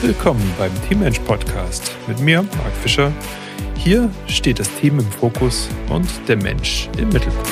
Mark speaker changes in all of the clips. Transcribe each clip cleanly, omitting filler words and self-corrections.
Speaker 1: Willkommen beim Teammensch Podcast mit mir, Marc Fischer. Hier steht das Team im Fokus und der Mensch im Mittelpunkt.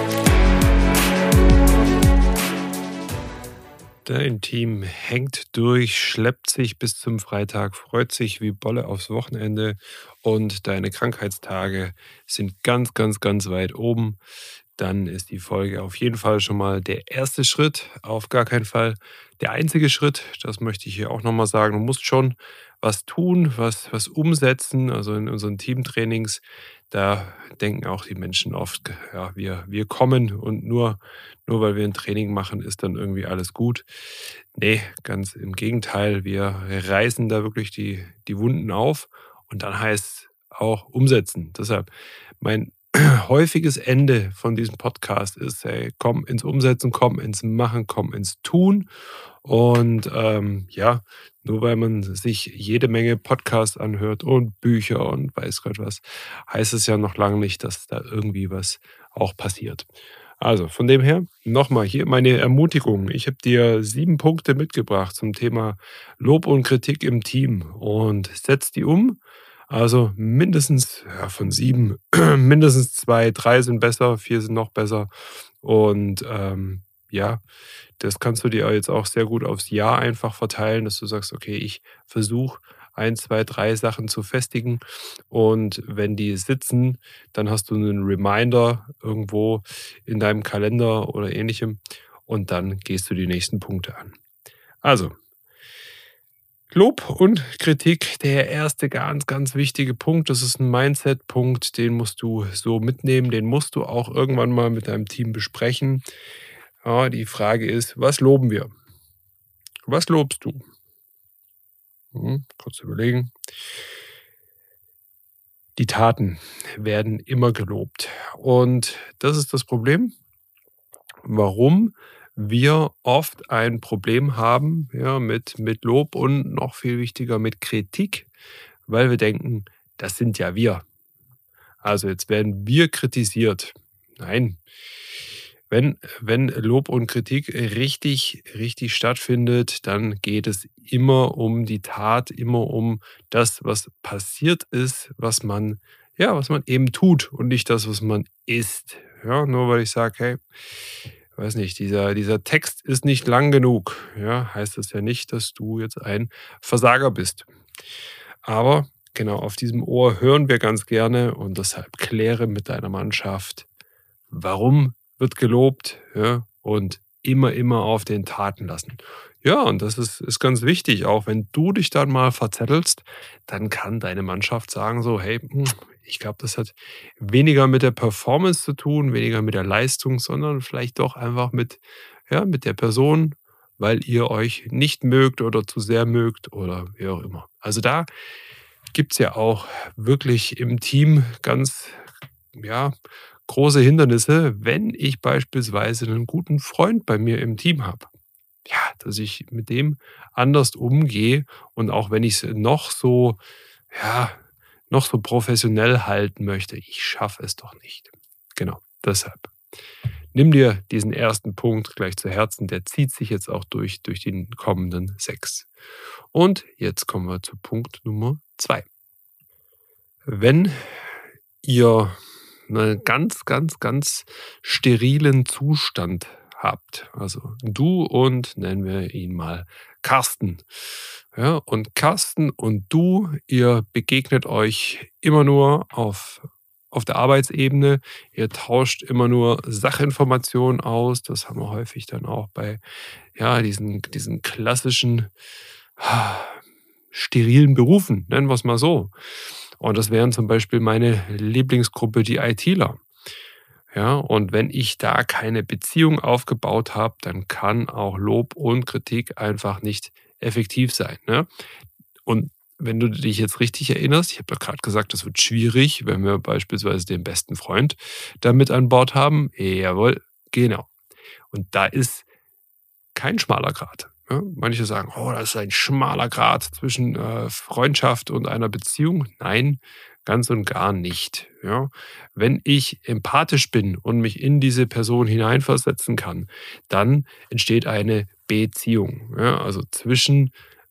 Speaker 1: Dein Team hängt durch, schleppt sich bis zum Freitag, freut sich wie Bolle aufs Wochenende und deine Krankheitstage sind ganz, ganz, ganz weit oben. Dann ist die Folge auf jeden Fall schon mal der erste Schritt, auf gar keinen Fall der einzige Schritt. Das möchte ich hier auch nochmal sagen. Du musst schon was tun, was umsetzen. Also in unseren Teamtrainings, da denken auch die Menschen oft, ja, wir kommen und nur weil wir ein Training machen, ist dann irgendwie alles gut. Nee, ganz im Gegenteil. Wir reißen da wirklich die Wunden auf und dann heißt es auch umsetzen. Deshalb mein häufiges Ende von diesem Podcast ist, hey, komm ins Umsetzen, komm ins Machen, komm ins Tun. Und ja, nur weil man sich jede Menge Podcasts anhört und Bücher und weiß Gott was, heißt es ja noch lange nicht, dass da irgendwie was auch passiert. Also von dem her, nochmal hier meine Ermutigung. Ich habe dir 7 Punkte mitgebracht zum Thema Lob und Kritik im Team und setz die um. Also mindestens von 7, mindestens 2, 3 sind besser, 4 sind noch besser. Und ja, das kannst du dir jetzt auch sehr gut aufs Jahr einfach verteilen, dass du sagst, okay, ich versuche 1, 2, 3 Sachen zu festigen. Und wenn die sitzen, dann hast du einen Reminder irgendwo in deinem Kalender oder ähnlichem. Und dann gehst du die nächsten Punkte an. Also, Lob und Kritik, der erste ganz, ganz wichtige Punkt. Das ist ein Mindset-Punkt, den musst du so mitnehmen, den musst du auch irgendwann mal mit deinem Team besprechen. Ja, die Frage ist, was loben wir? Was lobst du? Kurz überlegen. Die Taten werden immer gelobt. Und das ist das Problem, warum wir oft ein Problem haben, ja, mit Lob und noch viel wichtiger mit Kritik, weil wir denken, das sind ja wir. Also jetzt werden wir kritisiert. Nein. Wenn Lob und Kritik richtig stattfindet, dann geht es immer um die Tat, immer um das, was passiert ist, was man eben tut und nicht das, was man ist. Ja, nur weil ich sage, hey, weiß nicht, dieser Text ist nicht lang genug, ja, heißt das ja nicht, dass du jetzt ein Versager bist. Aber genau auf diesem Ohr hören wir ganz gerne und deshalb kläre mit deiner Mannschaft, warum wird gelobt, ja, und immer auf den Taten lassen. Ja, und das ist ganz wichtig. Auch wenn du dich dann mal verzettelst, dann kann deine Mannschaft sagen so, hey, ich glaube, das hat weniger mit der Performance zu tun, weniger mit der Leistung, sondern vielleicht doch einfach mit der Person, weil ihr euch nicht mögt oder zu sehr mögt oder wie auch immer. Also da gibt es ja auch wirklich im Team ganz, ja, große Hindernisse, wenn ich beispielsweise einen guten Freund bei mir im Team habe. Ja, dass ich mit dem anders umgehe und auch wenn ich es noch so professionell halten möchte, ich schaffe es doch nicht. Genau, deshalb. Nimm dir diesen ersten Punkt gleich zu Herzen, der zieht sich jetzt auch durch die kommenden 6. Und jetzt kommen wir zu Punkt Nummer 2. Wenn ihr einen ganz, ganz, ganz sterilen Zustand habt. Also du und nennen wir ihn mal Carsten. Ja, und Carsten und du, ihr begegnet euch immer nur auf der Arbeitsebene. Ihr tauscht immer nur Sachinformationen aus. Das haben wir häufig dann auch bei diesen klassischen sterilen Berufen, nennen wir es mal so. Und das wären zum Beispiel meine Lieblingsgruppe, die ITler. Ja, und wenn ich da keine Beziehung aufgebaut habe, dann kann auch Lob und Kritik einfach nicht effektiv sein. Ne? Und wenn du dich jetzt richtig erinnerst, ich habe doch gerade gesagt, das wird schwierig, wenn wir beispielsweise den besten Freund da mit an Bord haben. Jawohl, genau. Und da ist kein schmaler Grat. Ja, manche sagen, oh, das ist ein schmaler Grat zwischen Freundschaft und einer Beziehung. Nein, ganz und gar nicht. Ja. Wenn ich empathisch bin und mich in diese Person hineinversetzen kann, dann entsteht eine Beziehung. Ja, also zwischen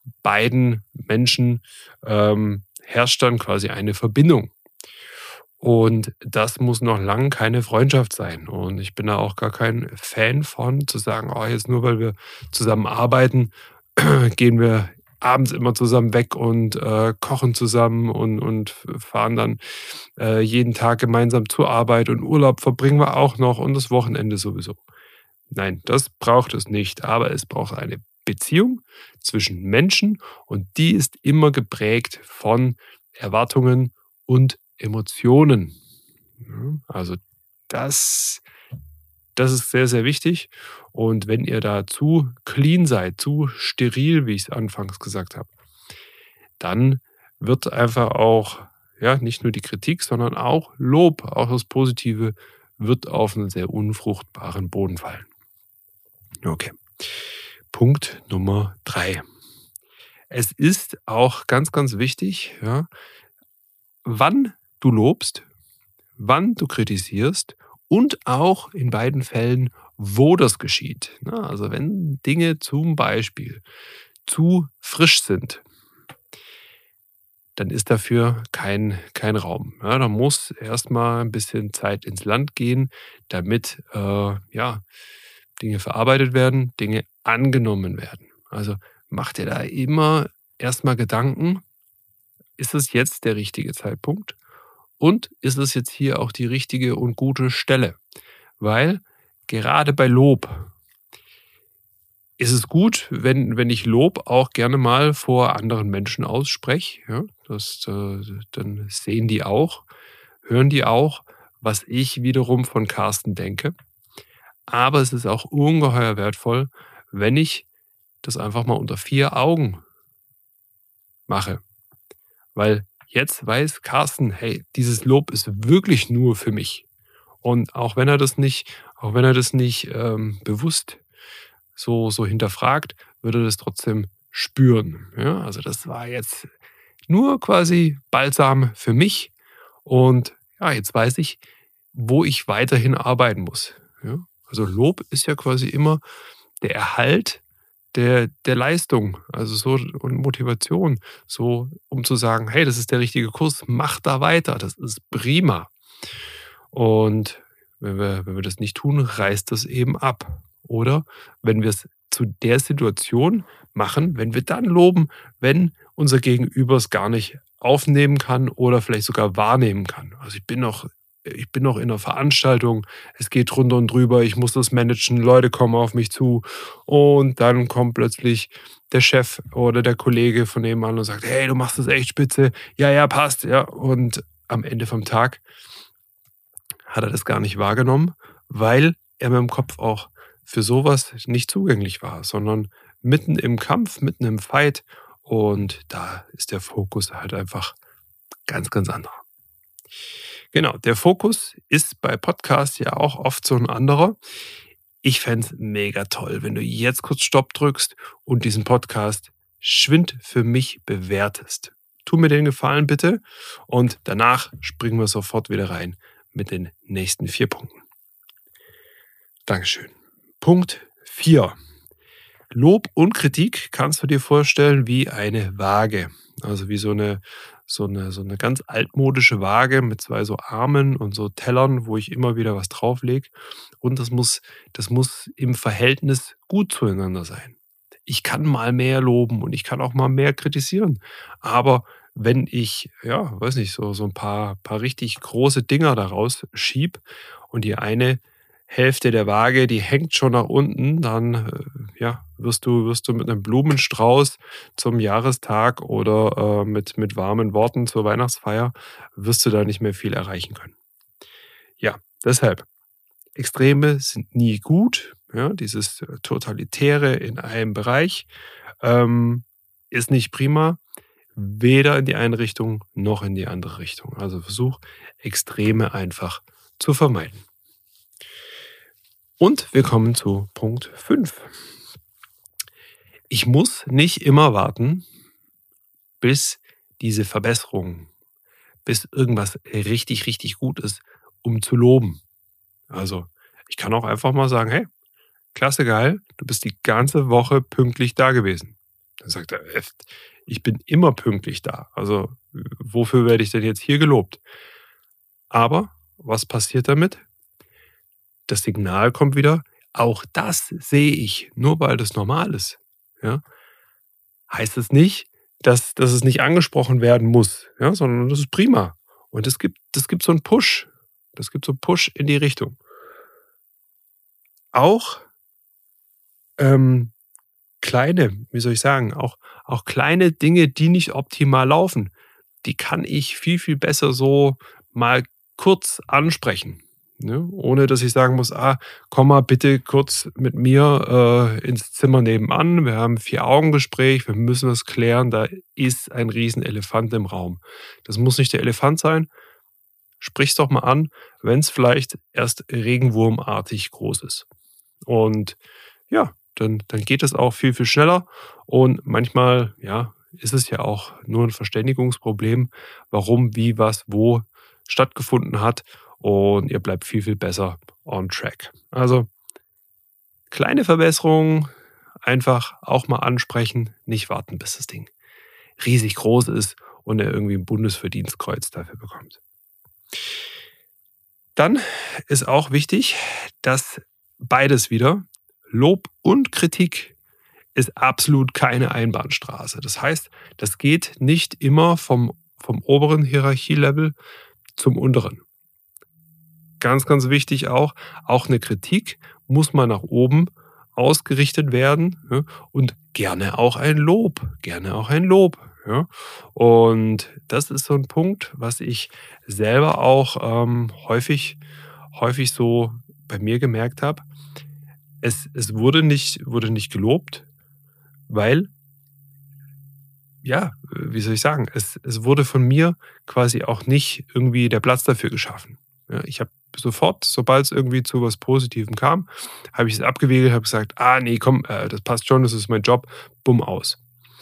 Speaker 1: beiden Menschen herrscht dann quasi eine Verbindung. Und das muss noch lang keine Freundschaft sein. Und ich bin da auch gar kein Fan von, zu sagen, oh, jetzt nur weil wir zusammen arbeiten, gehen wir abends immer zusammen weg und kochen zusammen und fahren dann jeden Tag gemeinsam zur Arbeit und Urlaub verbringen wir auch noch und das Wochenende sowieso. Nein, das braucht es nicht, aber es braucht eine Beziehung zwischen Menschen und die ist immer geprägt von Erwartungen und Emotionen. Ja, also das, das ist sehr, sehr wichtig. Und wenn ihr da zu clean seid, zu steril, wie ich es anfangs gesagt habe, dann wird einfach auch, ja, nicht nur die Kritik, sondern auch Lob, auch das Positive, wird auf einen sehr unfruchtbaren Boden fallen. Okay. Punkt Nummer 3. Es ist auch ganz, ganz wichtig, ja, wann du lobst, wann du kritisierst und auch in beiden Fällen, wo das geschieht. Ne? Also wenn Dinge zum Beispiel zu frisch sind, dann ist dafür kein Raum. Ja, da muss erstmal ein bisschen Zeit ins Land gehen, damit ja, Dinge verarbeitet werden, Dinge angenommen werden. Also mach dir da immer erstmal Gedanken, ist es jetzt der richtige Zeitpunkt und ist es jetzt hier auch die richtige und gute Stelle? Weil gerade bei Lob ist es gut, wenn ich Lob auch gerne mal vor anderen Menschen ausspreche. Ja, dann sehen die auch, hören die auch, was ich wiederum von Carsten denke. Aber es ist auch ungeheuer wertvoll, wenn ich das einfach mal unter 4 Augen mache. Weil jetzt weiß Carsten, hey, dieses Lob ist wirklich nur für mich. Und auch wenn er das nicht bewusst so hinterfragt, würde das trotzdem spüren. Ja, also das war jetzt nur quasi Balsam für mich. Und ja, jetzt weiß ich, wo ich weiterhin arbeiten muss. Ja, also Lob ist ja quasi immer der Erhalt der Leistung, also so und Motivation, so um zu sagen, hey, das ist der richtige Kurs, mach da weiter, das ist prima. Und wenn wir das nicht tun, reißt das eben ab. Oder wenn wir es zu der Situation machen, wenn wir dann loben, wenn unser Gegenüber es gar nicht aufnehmen kann oder vielleicht sogar wahrnehmen kann. Also ich bin noch in einer Veranstaltung, es geht drunter und drüber, ich muss das managen, Leute kommen auf mich zu und dann kommt plötzlich der Chef oder der Kollege von nebenan und sagt, hey, du machst das echt spitze, ja, ja, passt, ja. Und am Ende vom Tag hat er das gar nicht wahrgenommen, weil er mit dem Kopf auch für sowas nicht zugänglich war, sondern mitten im Kampf, mitten im Fight und da ist der Fokus halt einfach ganz, ganz anderer. Genau, der Fokus ist bei Podcasts ja auch oft so ein anderer. Ich fände es mega toll, wenn du jetzt kurz Stopp drückst und diesen Podcast schwind für mich bewertest. Tu mir den Gefallen bitte und danach springen wir sofort wieder rein mit den nächsten 4 Punkten. Dankeschön. Punkt 4. Lob und Kritik kannst du dir vorstellen wie eine Waage. Also wie so eine ganz altmodische Waage mit 2 so Armen und so Tellern, wo ich immer wieder was drauflege. Und das muss im Verhältnis gut zueinander sein. Ich kann mal mehr loben und ich kann auch mal mehr kritisieren. Aber wenn ich, ja, weiß nicht, so ein paar richtig große Dinger daraus schieb und die eine Hälfte der Waage, die hängt schon nach unten, dann ja, wirst du mit einem Blumenstrauß zum Jahrestag oder mit warmen Worten zur Weihnachtsfeier, wirst du da nicht mehr viel erreichen können. Ja, deshalb, Extreme sind nie gut. Ja, dieses Totalitäre in einem Bereich ist nicht prima, weder in die eine Richtung noch in die andere Richtung. Also versuch, Extreme einfach zu vermeiden. Und wir kommen zu Punkt 5. Ich muss nicht immer warten, bis diese Verbesserung, bis irgendwas richtig, richtig gut ist, um zu loben. Also, ich kann auch einfach mal sagen, hey, klasse, geil, du bist die ganze Woche pünktlich da gewesen. Dann sagt er: Ich bin immer pünktlich da. Also, wofür werde ich denn jetzt hier gelobt?“ Aber was passiert damit? Das Signal kommt wieder: „Auch das sehe ich“, nur weil das normal ist, ja? Heißt es nicht, dass es nicht angesprochen werden muss, ja, sondern das ist prima. Und das gibt so 'n Push. Das gibt so 'n Push in die Richtung. Auch, ähm, kleine wie soll ich sagen, auch kleine Dinge, die nicht optimal laufen, die kann ich viel, viel besser so mal kurz ansprechen, ne? Ohne dass ich sagen muss: „Ah, komm mal bitte kurz mit mir, ins Zimmer nebenan. Wir haben 4-Augen-Gespräch, wir müssen das klären, da ist ein Riesenelefant im Raum.“ Das muss nicht der Elefant sein. Sprich's doch mal an, wenn's vielleicht erst regenwurmartig groß ist. Und ja, dann geht es auch viel, viel schneller und manchmal, ja, ist es ja auch nur 'n Verständigungsproblem, warum, wie, was, wo stattgefunden hat und ihr bleibt viel, viel besser on track. Also, kleine Verbesserungen einfach auch mal ansprechen, nicht warten, bis das Ding riesig groß ist und er irgendwie 'n Bundesverdienstkreuz dafür bekommt. Dann ist auch wichtig, dass beides wieder Lob und Kritik ist absolut keine Einbahnstraße. Das heißt, das geht nicht immer vom oberen Hierarchielevel zum unteren. Ganz, ganz wichtig auch 'ne Kritik muss mal nach oben ausgerichtet werden, ne, und gerne auch ein Lob, ja? Und das ist so 'n Punkt, was ich selber auch, häufig so bei mir gemerkt habe. Es wurde nicht gelobt, weil ja, wie soll ich sagen, es wurde von mir quasi auch nicht irgendwie der Platz dafür geschaffen. Ja, ich habe sofort, sobald es irgendwie zu was Positivem kam, habe ich es abgewiegelt, habe gesagt: „Ah ne, komm, das passt schon, das ist mein Job“, bumm, aus.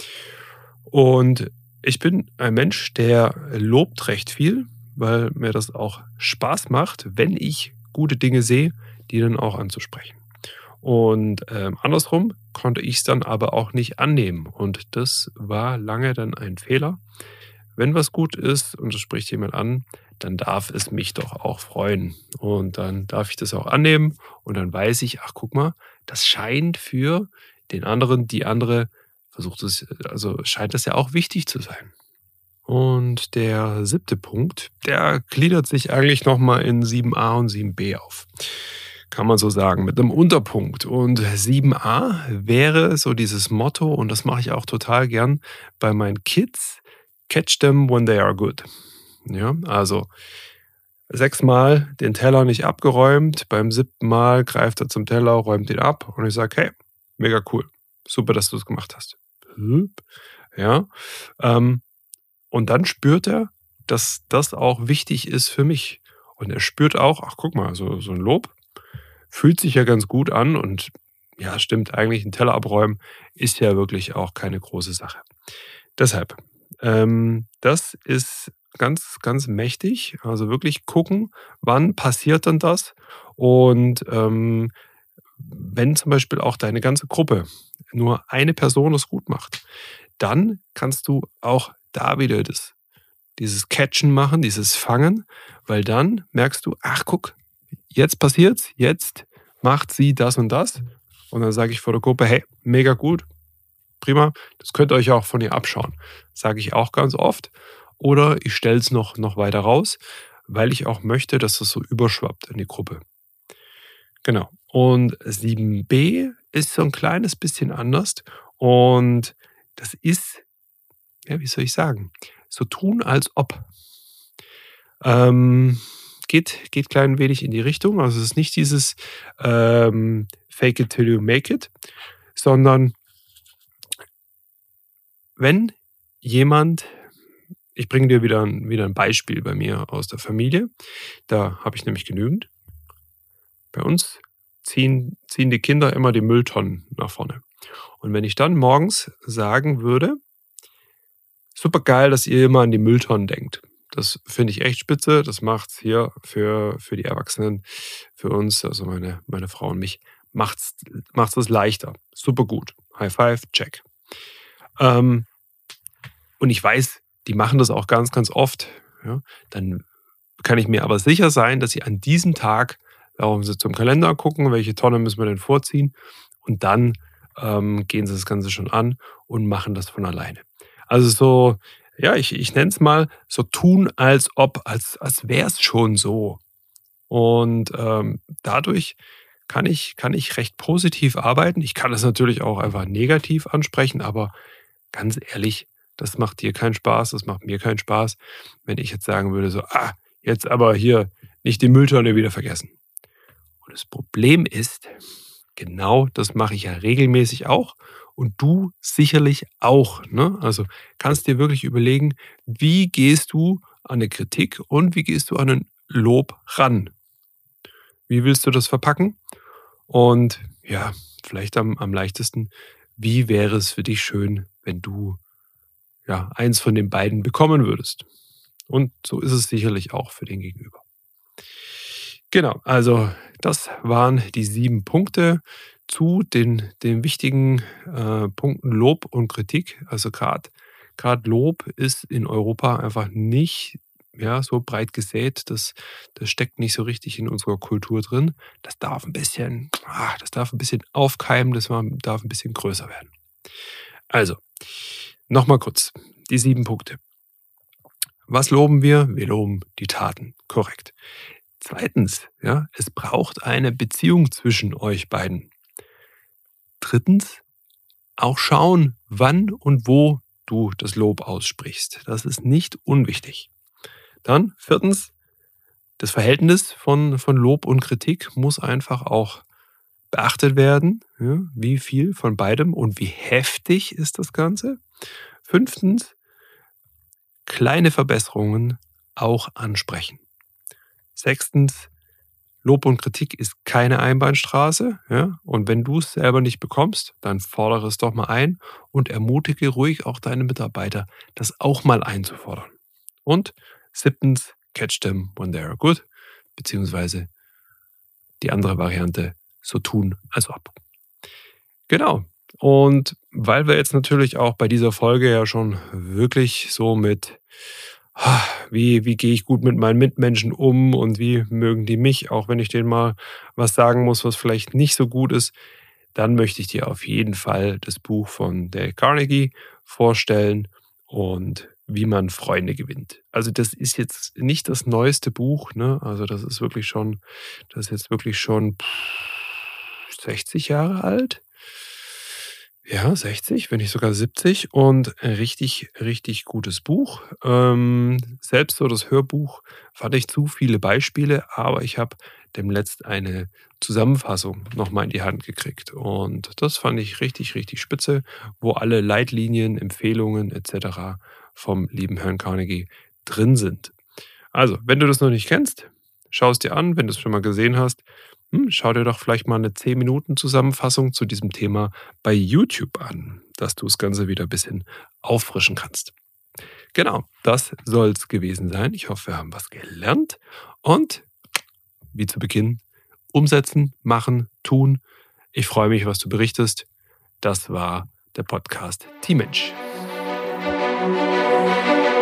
Speaker 1: Und ich bin ein Mensch, der lobt recht viel, weil mir das auch Spaß macht, wenn ich gute Dinge sehe, die dann auch anzusprechen. Und, andersrum konnte ich es dann aber auch nicht annehmen und das war lange dann ein Fehler. Wenn was gut ist und es spricht jemand an, dann darf es mich doch auch freuen und dann darf ich das auch annehmen und dann weiß ich: „Ach, guck mal, das scheint für den anderen, die andere versucht es also, scheint das ja auch wichtig zu sein.“ Und der siebte Punkt, der gliedert sich eigentlich noch mal in 7a und 7b auf. Kann man so sagen, mit einem Unterpunkt. Und 7a wäre so dieses Motto, und das mache ich auch total gern bei meinen Kids: „Catch them when they are good.“ Ja, also 6-mal den Teller nicht abgeräumt, beim 7. Mal greift er zum Teller, räumt ihn ab und ich sage: „Hey, mega cool. Super, dass du es gemacht hast.“ Ja, ähm und dann spürt er, dass das auch wichtig ist für mich. Und er spürt auch: „Ach, guck mal, so 'n Lob fühlt sich ja ganz gut an und ja, stimmt, eigentlich 'n Teller abräumen ist ja wirklich auch keine große Sache.“ Deshalb, das ist ganz, ganz mächtig. Also, wirklich gucken, wann passiert denn das? Und, wenn zum Beispiel auch deine ganze Gruppe nur eine Person es gut macht, dann kannst du auch da wieder dieses Catchen machen, dieses Fangen, weil dann merkst du: „Ach guck, jetzt passiert's, jetzt macht sie das und das.“ Und dann sage ich vor der Gruppe: „Hey, mega gut, prima, das könnt ihr euch auch von ihr abschauen.“ Sage ich auch ganz oft. Oder ich stelle es noch weiter raus, weil ich auch möchte, dass das so überschwappt in die Gruppe. Genau. Und 7b ist so 'n kleines bisschen anders und das ist, ja, wie soll ich sagen, so tun, als ob. Ähm, geht klein wenig in die Richtung. Also, es ist nicht dieses, „Fake it till you make it“, sondern wenn jemand ich bringe dir wieder 'n Beispiel bei mir aus der Familie. Da habe ich nämlich genügend. Bei uns ziehen die Kinder immer die Mülltonnen nach vorne. Und wenn ich dann morgens sagen würde: „Supergeil, dass ihr immer an die Mülltonnen denkt. Das finde ich echt spitze. Das macht's hier für die Erwachsenen, für uns, also meine Frau und mich, macht's es leichter. Super gut. High five, check.“ Ähm, und ich weiß, die machen das auch ganz, ganz oft. Ja? Dann kann ich mir aber sicher sein, dass sie an diesem Tag, wenn sie zum Kalender gucken, welche Tonne müssen wir denn vorziehen, und dann gehen sie das Ganze schon an und machen das von alleine. Also so, ja, ich nenne es mal so tun, als ob, als wäre es schon so. Und dadurch kann ich recht positiv arbeiten. Ich kann das natürlich auch einfach negativ ansprechen, aber ganz ehrlich, das macht dir keinen Spaß, das macht mir keinen Spaß, wenn ich jetzt sagen würde, so, jetzt aber hier nicht die Mülltonne wieder vergessen. Und das Problem ist, genau das mache ich ja regelmäßig auch und du sicherlich auch. Ne? Also kannst dir wirklich überlegen, wie gehst du an eine Kritik und wie gehst du an ein Lob ran? Wie willst du das verpacken? Und ja, vielleicht am leichtesten, wie wäre es für dich schön, wenn du ja eins von den beiden bekommen würdest? Und so ist es sicherlich auch für den Gegenüber. Genau, also das waren die 7 Punkte zu den wichtigen Punkten Lob und Kritik. Also gerade Lob ist in Europa einfach nicht ja, so breit gesät. Das steckt nicht so richtig in unserer Kultur drin. Das darf ein bisschen aufkeimen, darf ein bisschen größer werden. Also, nochmal kurz die 7 Punkte. Was loben wir? Wir loben die Taten. Korrekt. Zweitens, ja, es braucht eine Beziehung zwischen euch beiden. Drittens, auch schauen, wann und wo du das Lob aussprichst. Das ist nicht unwichtig. Dann viertens, das Verhältnis von Lob und Kritik muss einfach auch beachtet werden. Ja, wie viel von beidem und wie heftig ist das Ganze? Fünftens, kleine Verbesserungen auch ansprechen. Sechstens, Lob und Kritik ist keine Einbahnstraße. Ja? Und wenn du es selber nicht bekommst, dann fordere es doch mal ein und ermutige ruhig auch deine Mitarbeiter, das auch mal einzufordern. Und siebtens, catch them when they are good, beziehungsweise die andere Variante, so tun, als ob. Genau. Und weil wir jetzt natürlich auch bei dieser Folge ja schon wirklich so mit wie gehe ich gut mit meinen Mitmenschen um und wie mögen die mich, auch wenn ich denen mal was sagen muss, was vielleicht nicht so gut ist, dann möchte ich dir auf jeden Fall das Buch von Dale Carnegie vorstellen und wie man Freunde gewinnt. Also das ist jetzt nicht das neueste Buch, ne? Also das ist jetzt wirklich schon 60 Jahre alt. Ja, 60, wenn nicht sogar 70 und ein richtig, richtig gutes Buch. Selbst so das Hörbuch fand ich zu viele Beispiele, aber ich habe demnächst eine Zusammenfassung noch mal in die Hand gekriegt und das fand ich richtig, richtig spitze, wo alle Leitlinien, Empfehlungen et cetera vom lieben Herrn Carnegie drin sind. Also, wenn du das noch nicht kennst, schau es dir an. Wenn du es schon mal gesehen hast, schau dir doch vielleicht mal eine 10 Minuten Zusammenfassung zu diesem Thema bei YouTube an, dass du das Ganze wieder ein bisschen auffrischen kannst. Genau, das soll es gewesen sein. Ich hoffe, wir haben was gelernt. Und wie zu Beginn, umsetzen, machen, tun. Ich freue mich, was du berichtest. Das war der Podcast Teammensch.